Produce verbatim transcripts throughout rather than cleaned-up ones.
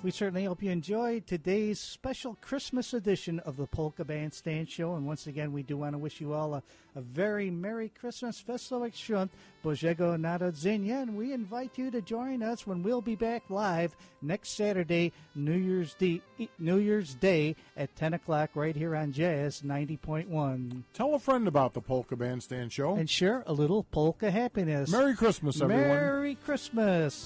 We certainly hope you enjoyed today's special Christmas edition of the Polka Bandstand Show. And once again, we do want to wish you all a, a very Merry Christmas, Wesołych Świąt, Bożego Narodzenia. And we invite you to join us when we'll be back live next Saturday, New Year's Day, New Year's Day at ten o'clock right here on Jazz ninety point one. Tell a friend about the Polka Bandstand Show. And share a little polka happiness. Merry Christmas, everyone. Merry Christmas.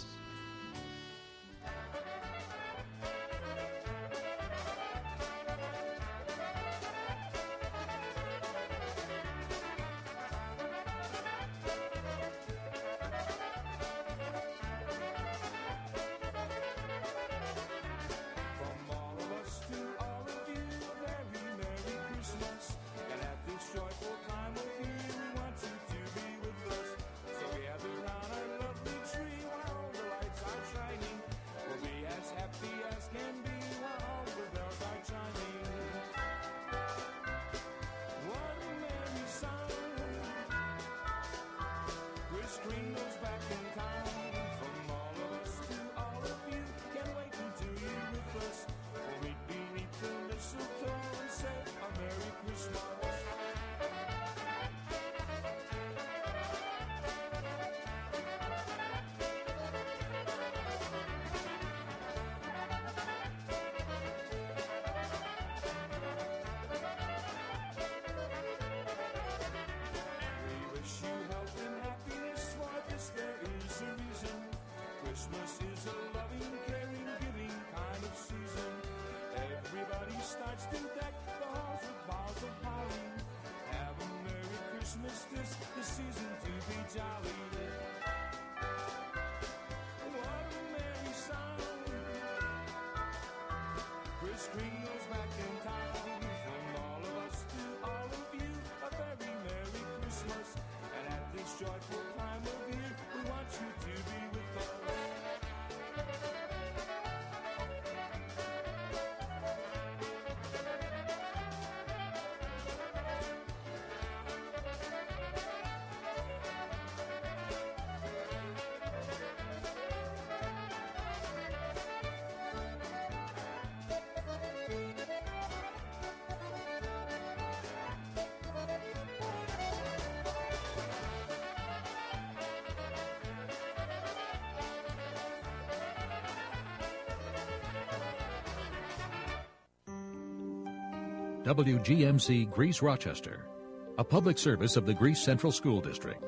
Christmas is a loving, caring, giving kind of season. Everybody starts to deck the halls with boughs of holly. Have a Merry Christmas, this the season to be jolly. What a merry sound. Kris Kringle's back in town. From all of us to all of you, a very Merry Christmas. And at this joyful time of year, we want you to be with us. W G M C Greece Rochester, a public service of the Greece Central School District.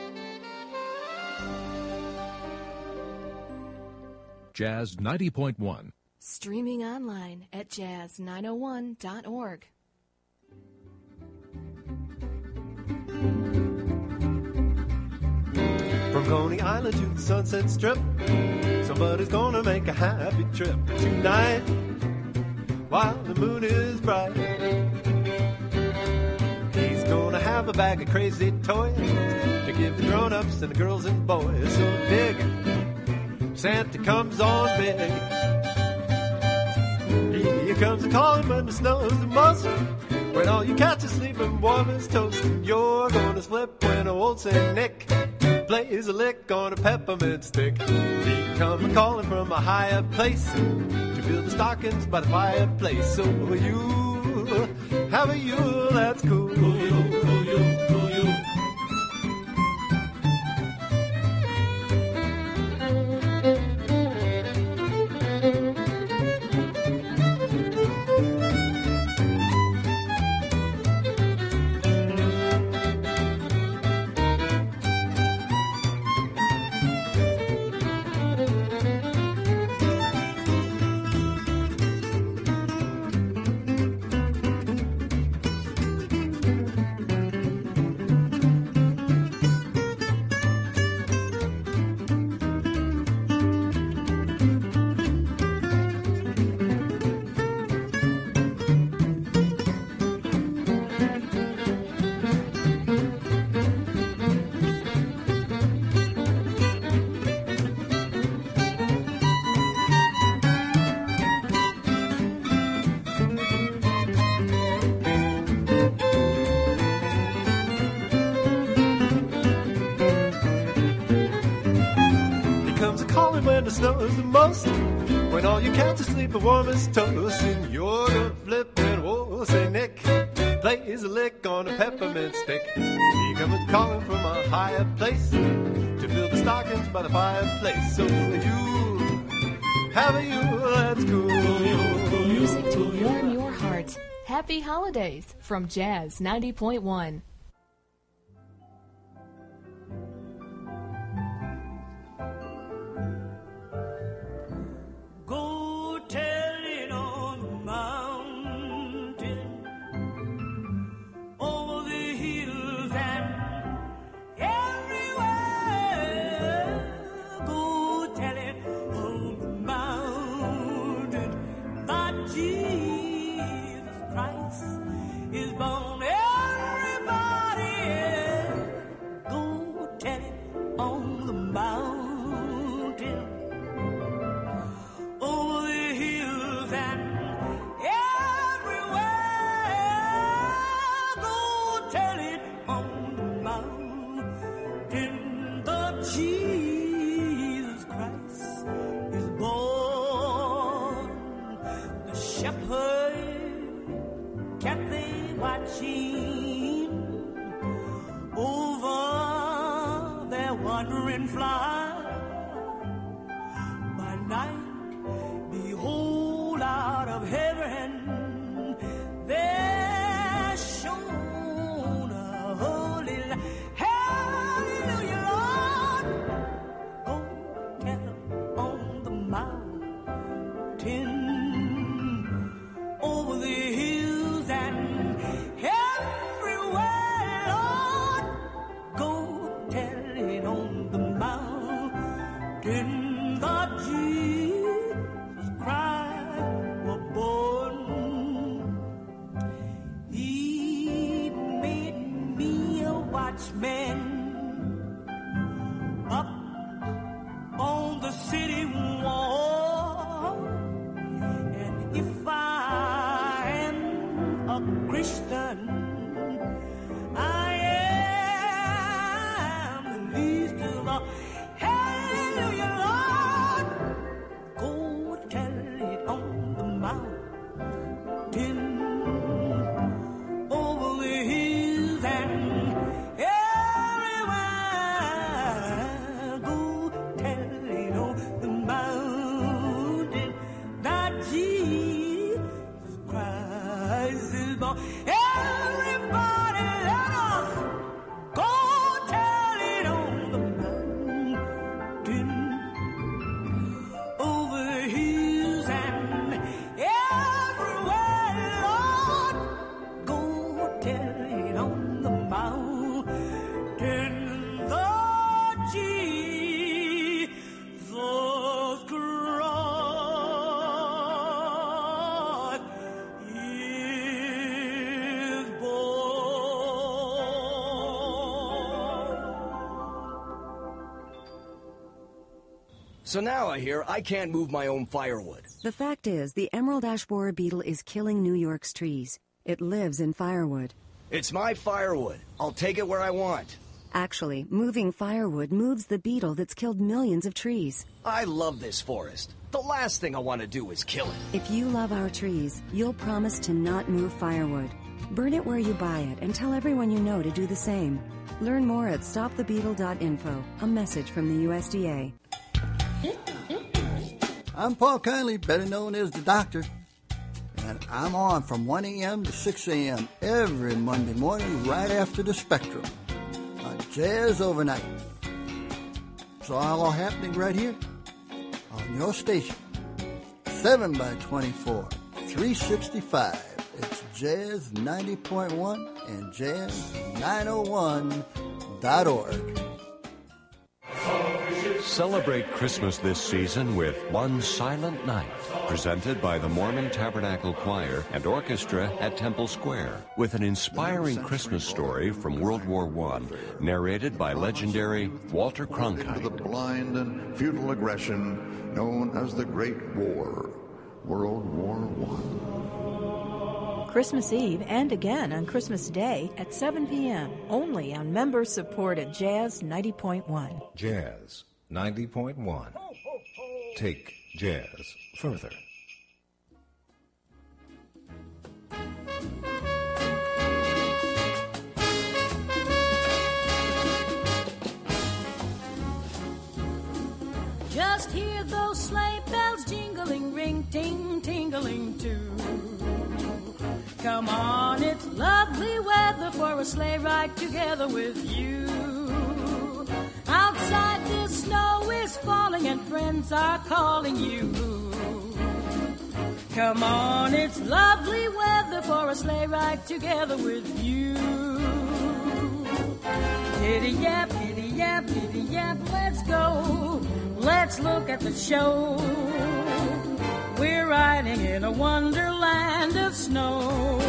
Jazz ninety point one. Streaming online at jazz nine oh one dot org. From Coney Island to the Sunset Strip, somebody's gonna make a happy trip tonight while the moon is bright. He's gonna have a bag of crazy toys to give the grown-ups and the girls and boys. So dig, Santa comes on big. Here comes the calling when the snow's the most, when all you cats are sleeping warm as toast. And you're gonna slip when old Saint Nick plays a lick on a peppermint stick. He come calling from a higher place to fill the stockings by the fireplace. So you have a Yule that's cool. Cool Yule, cool Yule, cool Yule. calling when the snow is the most. When all your cats are sleeping warm as toast. And you're gonna flip when old Saint Nick plays a lick on a peppermint stick. He coming calling from a higher place to fill the stockings by the fireplace. So you, have a you, that's cool. Music to warm your heart. Happy holidays from Jazz ninety point one. Go tell it on the mountain, over the hills and everywhere. Go tell it on the mountain that Jesus Christ is born. Everybody, yeah. Go tell it on the mountain, over the hills and everywhere. Go tell it on the mountain that Jesus Christ is born. The shepherd kept they watching over their wandering flock by night. Behold, out of heaven there shone a holy light. Hallelujah, Lord. Go tell on the mountain, over the hills and everywhere, Lord. Go tell it on the mountain that Jesus Christ was born. He made me a watchman up on the city wall. And if I am a Christian, I am the least of all. Hallelujah, Lord. Go tell it on the mountain, over the hills and everywhere. Go tell it on the mountain that Jesus Christ is born. Everybody, let us go tell it on the mountain, over the hills and everywhere, Lord. Go tell it on the mountain that Jesus Christ is born. So now I hear I can't move my own firewood. The fact is, the emerald ash borer beetle is killing New York's trees. It lives in firewood. It's my firewood. I'll take it where I want. Actually, moving firewood moves the beetle that's killed millions of trees. I love this forest. The last thing I want to do is kill it. If you love our trees, you'll promise to not move firewood. Burn it where you buy it and tell everyone you know to do the same. Learn more at stop the beetle dot info. A message from the U S D A. I'm Paul Kindly, better known as the Doctor, and I'm on from one a.m. to six a.m. every Monday morning right after the Spectrum on Jazz Overnight. It's all happening right here on your station, seven by twenty-four, three sixty-five. It's Jazz ninety point one and Jazz nine oh one dot org. Celebrate Christmas this season with One Silent Night, presented by the Mormon Tabernacle Choir and Orchestra at Temple Square, with an inspiring Christmas story from World War One, narrated by legendary Walter Cronkite. The blind and futile aggression known as the Great War, World War One. Christmas Eve and again on Christmas Day at seven p.m. only on member-supported Jazz ninety point one. Jazz ninety point one. take jazz further. Just hear those sleigh bells jingling, ring, ting, tingling too. Come on, it's lovely weather for a sleigh ride together with you. Outside the snow is falling and friends are calling you. Come on, it's lovely weather for a sleigh ride together with you. Giddy yap, giddy yap, giddy yap, let's go. Let's look at the show. We're riding in a wonderland of snow.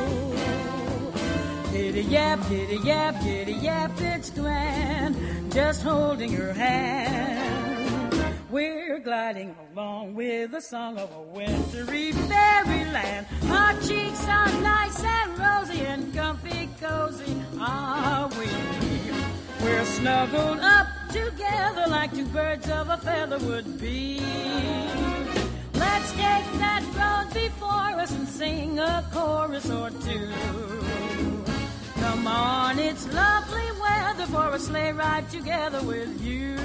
Giddy yap, giddy yap, giddy yap, it's grand. Just holding your hand. We're gliding along with the song of a wintry fairyland. Our cheeks are nice and rosy and comfy cozy are we. We're snuggled up together like two birds of a feather would be. Let's take that road before us and sing a chorus or two. Come on, it's lovely weather for a sleigh ride together with you.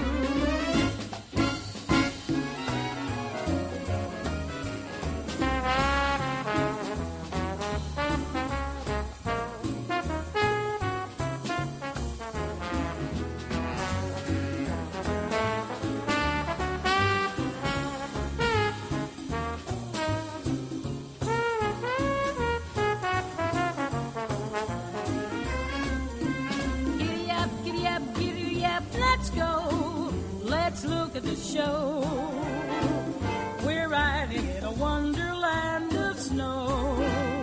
Let's go, let's look at the show. We're riding in a wonderland of snow.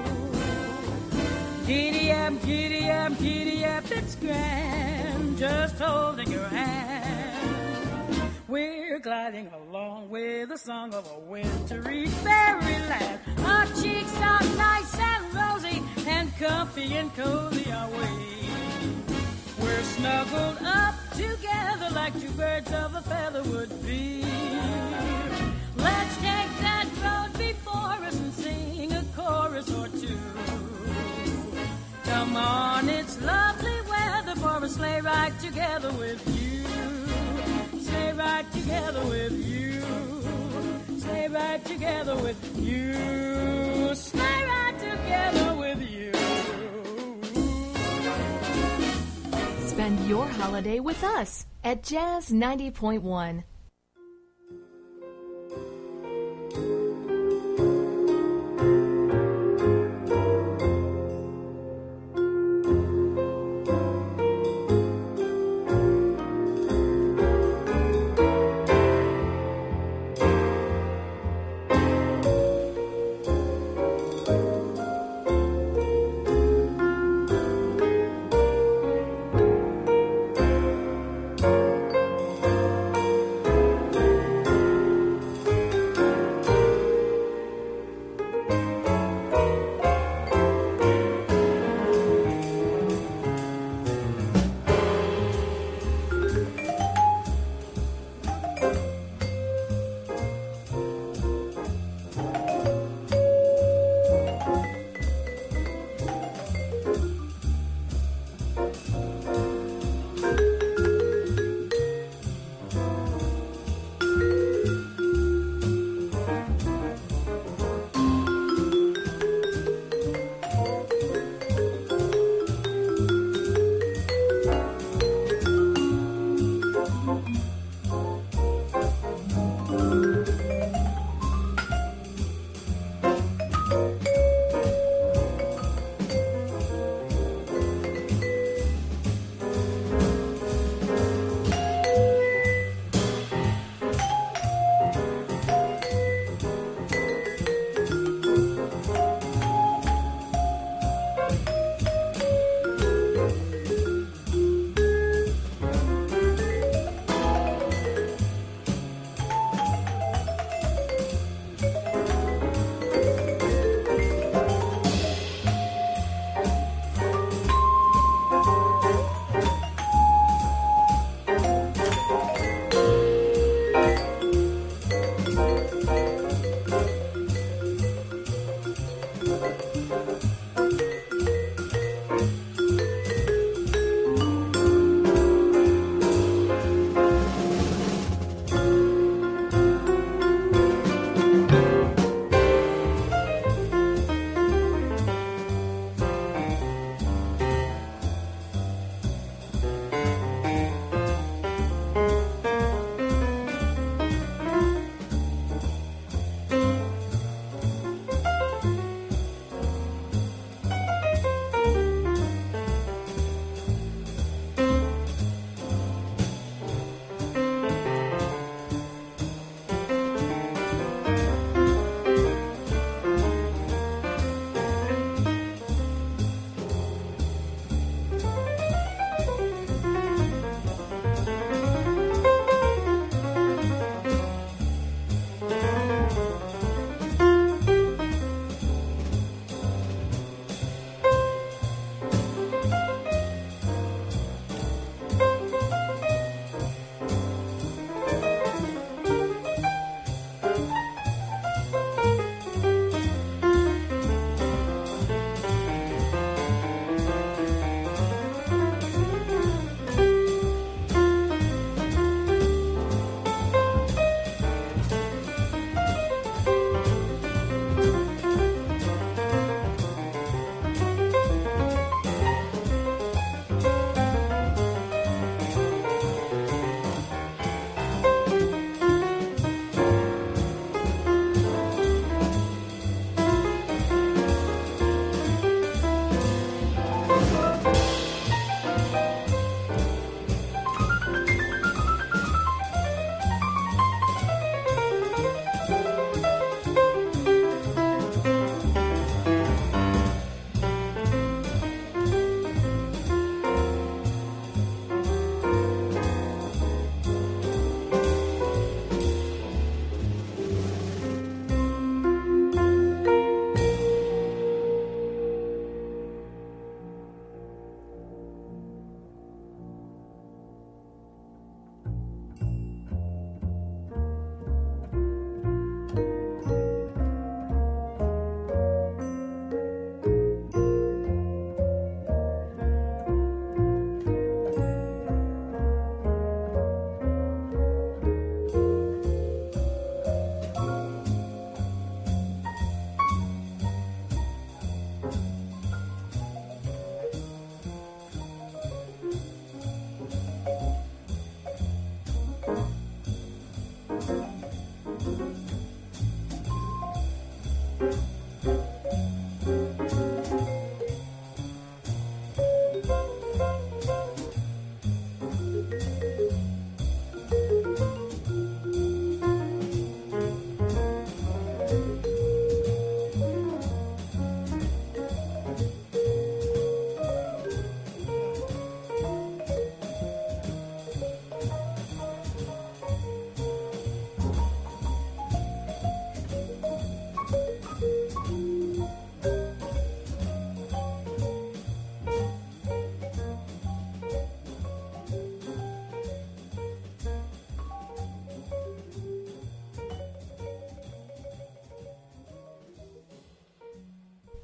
Giddy up, giddy up, giddy up, it's grand. Just holding your hand. We're gliding along with the song of a wintry fairyland. Our cheeks are nice and rosy and comfy and cozy are we. We're snuggled up together like two birds of a feather would be. Let's take that road before us and sing a chorus or two. Come on, it's lovely weather for a sleigh ride together with you. Sleigh ride together with you. Sleigh ride together with you. Sleigh ride together with you. Spend your holiday with us at Jazz ninety point one.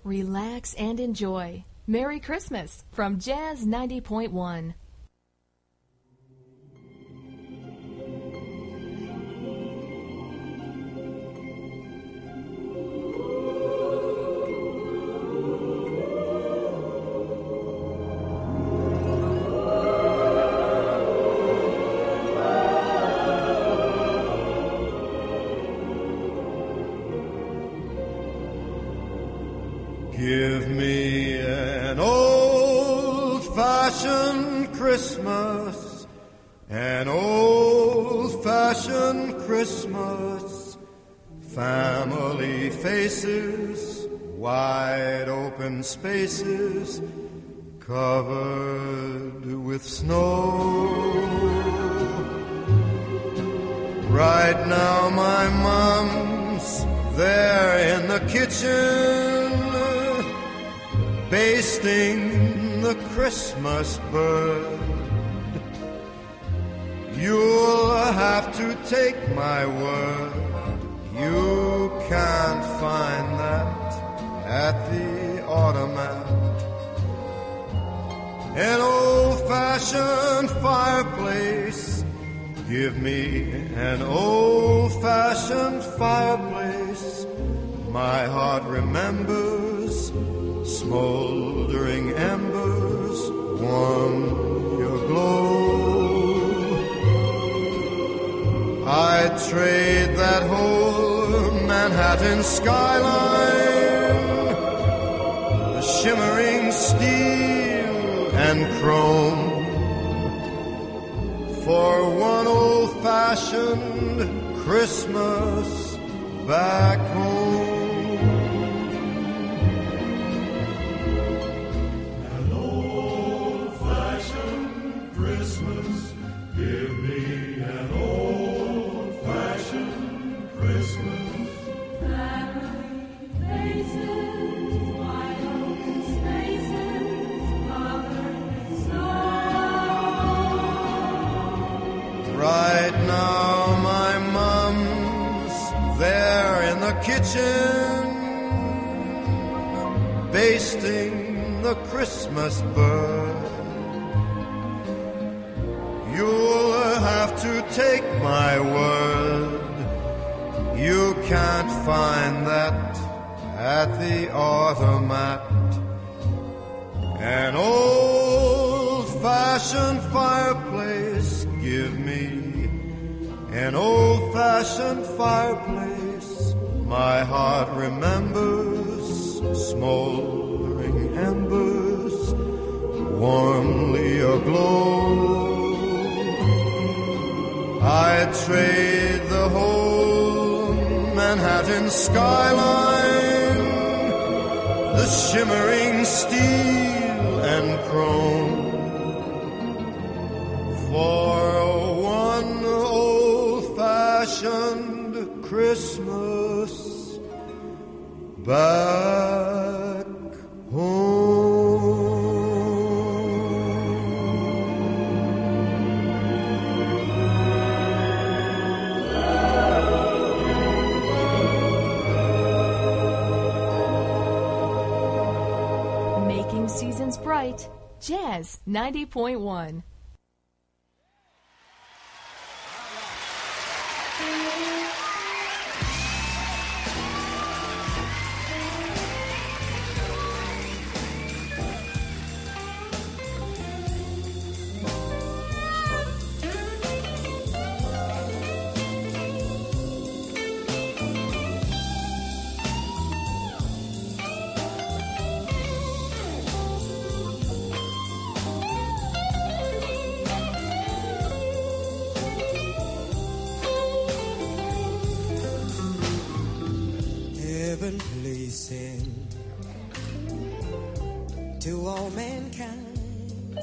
relax, and enjoy. Merry Christmas from Jazz ninety point one. Give me an old-fashioned Christmas, an old-fashioned Christmas, family faces, wide open spaces, covered with snow. Right now my mom's there in the kitchen, basting the Christmas bird. You'll have to take my word, you can't find that at the automat. An old-fashioned fireplace, give me an old-fashioned fireplace. My heart remembers smoldering embers warm your glow. I'd trade that whole Manhattan skyline, the shimmering steel and chrome, for one old-fashioned Christmas back home. Christmas, give me an old-fashioned Christmas. Family faces, wide open spaces, covered with snow. Right now my mom's there in the kitchen, basting the Christmas bird. You'll have to take my word, you can't find that at the automat. An old-fashioned fireplace, give me an old-fashioned fireplace. My heart remembers smoldering embers warmly aglow. I'd trade the whole Manhattan skyline, the shimmering steel and chrome, for one old-fashioned Christmas back home. Seasons bright. Jazz ninety point one. To all mankind,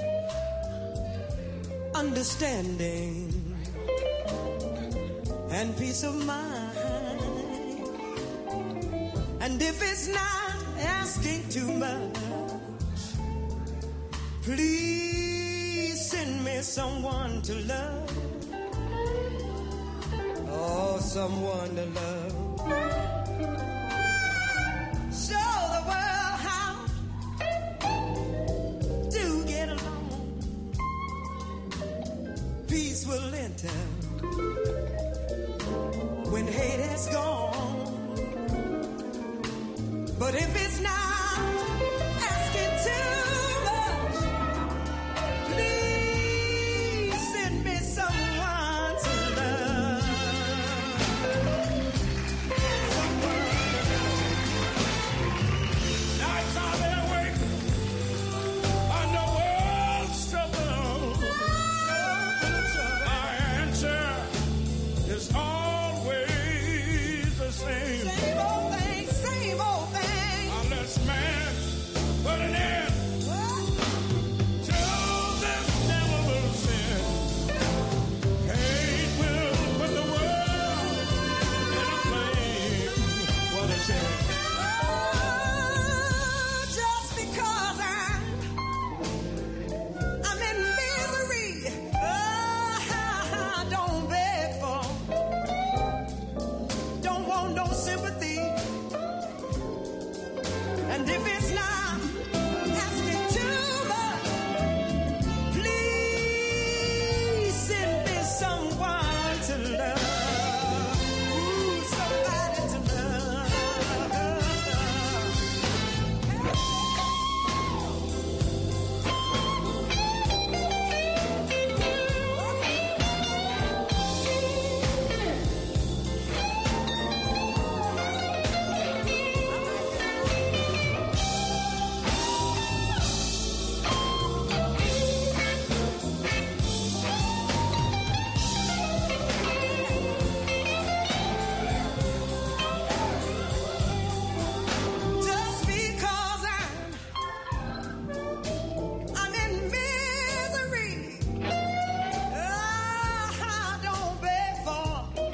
understanding and peace of mind. And if it's not asking too much, please send me someone to love. Oh, someone to love. Show the world and hate is gone. But if it's not asking too much, please send me someone to love. Nights I've been awake under world's trouble. My answer is always the same. Same old thing, same old thing. Unless man put an end to this damnable sin, hate will put the world in a flame. What a shame. Just because I'm, I'm in misery, oh, don't beg for, don't want no sympathy. And if it's not asking too much, please send me someone to love. Ooh, somebody to love. Just because I'm, I'm in misery, oh, don't beg for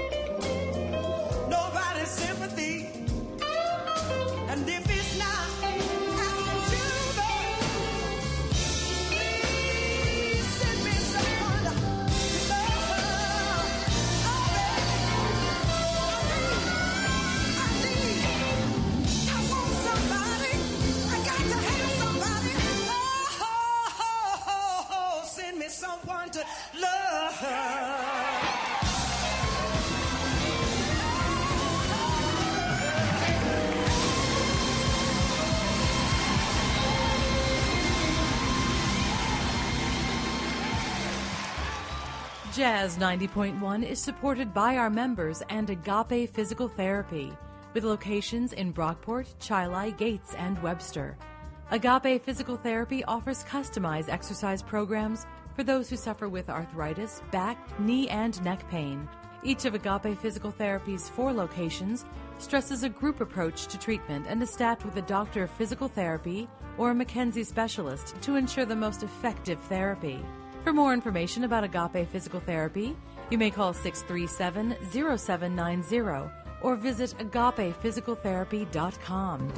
nobody's sympathy. And if it's not asking too much, please send me someone to love. Oh, I need, I want somebody. I got to have somebody. Oh, oh, oh, oh, send me someone to love. Jazz ninety point one is supported by our members and Agape Physical Therapy, with locations in Brockport, Chili, Gates, and Webster. Agape Physical Therapy offers customized exercise programs for those who suffer with arthritis, back, knee, and neck pain. Each of Agape Physical Therapy's four locations stresses a group approach to treatment and is staffed with a doctor of physical therapy or a McKenzie specialist to ensure the most effective therapy. For more information about Agape Physical Therapy, you may call six three seven, zero seven nine zero or visit agape physical therapy dot com.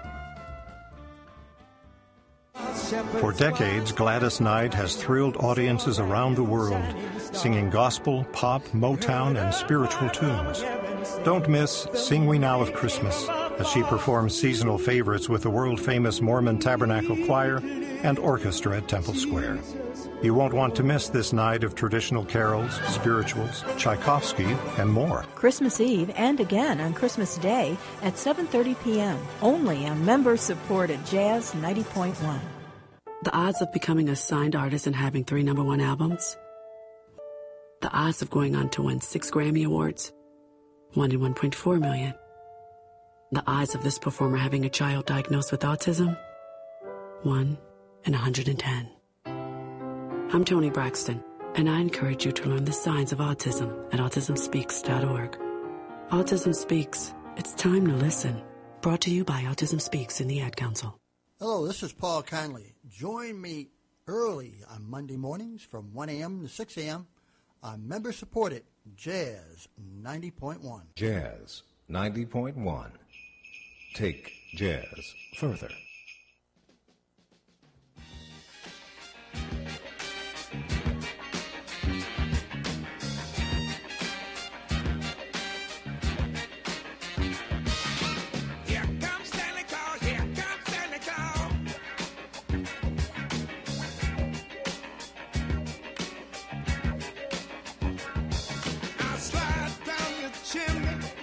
For decades, Gladys Knight has thrilled audiences around the world, singing gospel, pop, Motown, and spiritual tunes. Don't miss Sing We Now of Christmas, as she performs seasonal favorites with the world-famous Mormon Tabernacle Choir and orchestra at Temple Square. You won't want to miss this night of traditional carols, spirituals, Tchaikovsky, and more. Christmas Eve and again on Christmas Day at seven thirty p.m. only on member-supported Jazz ninety point one. The odds of becoming a signed artist and having three number one albums. The odds of going on to win six Grammy Awards. One in one point four million. The odds of this performer having a child diagnosed with autism. One in one hundred ten. I'm Toni Braxton, and I encourage you to learn the signs of autism at autism speaks dot org. Autism Speaks. It's time to listen. Brought to you by Autism Speaks and the Ad Council. Hello, this is Paul Conley. Join me early on Monday mornings from one a.m. to six a.m. on member-supported Jazz ninety point one. Jazz ninety point one. Take jazz further. Chimney.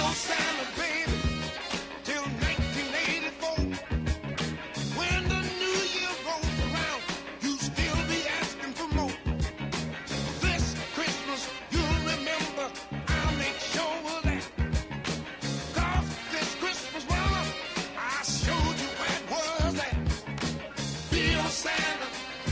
old Santa, baby, till nineteen eighty-four. When the new year rolls around, you still be asking for more. This Christmas, you'll remember, I'll make sure of that. 'Cause this Christmas, well, I showed you where it was at. Be your Santa.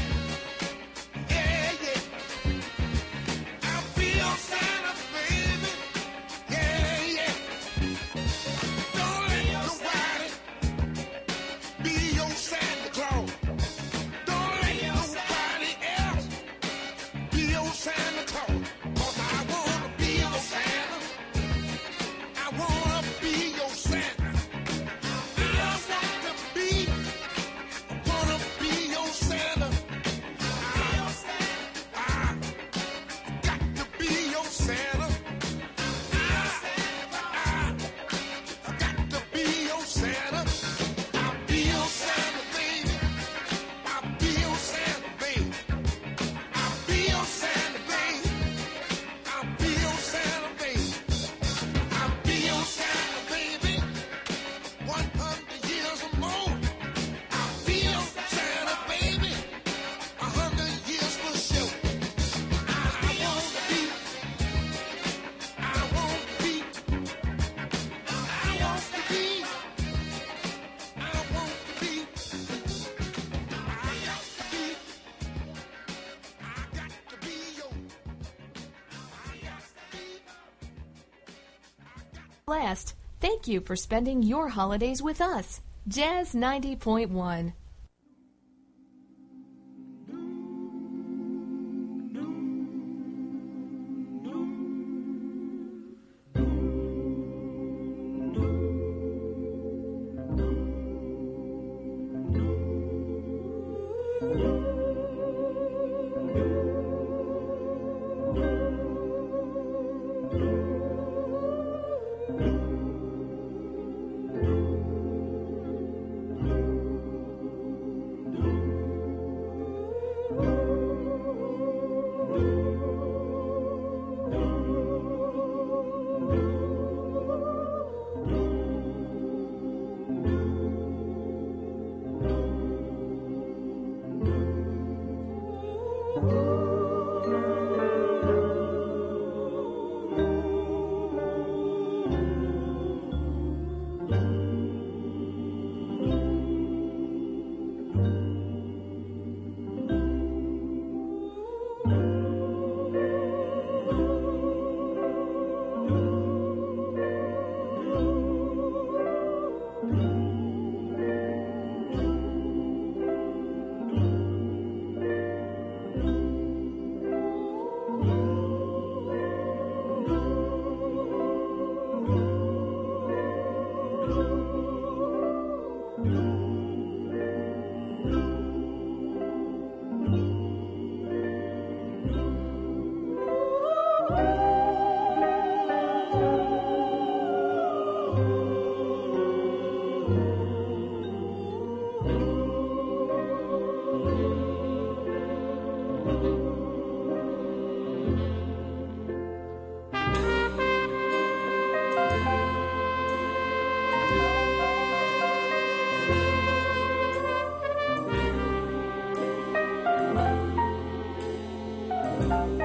Yeah, yeah. I'll be your Santa, baby. Yeah, yeah. Don't let nobody be your Santa Claus. Don't let nobody else be your Santa Claus. 'Cause I wanna be your Santa. I wanna be your Santa. I want to be, I wanna be your Santa. I, I got to be your Santa. I, I, I got to be your Santa. I'll be your Santa, baby. I'll be your Santa, baby. I'll be your Santa, baby. I'll be your Santa, baby. I'll be your Santa, baby. one hundred years or more. I'll be your Santa, baby. A hundred years for sure. I, I want to be. I want to be. I want to be. I want to be. I got to be. I got to be your. Last, thank you for spending your holidays with us. Jazz ninety point one. Thank you.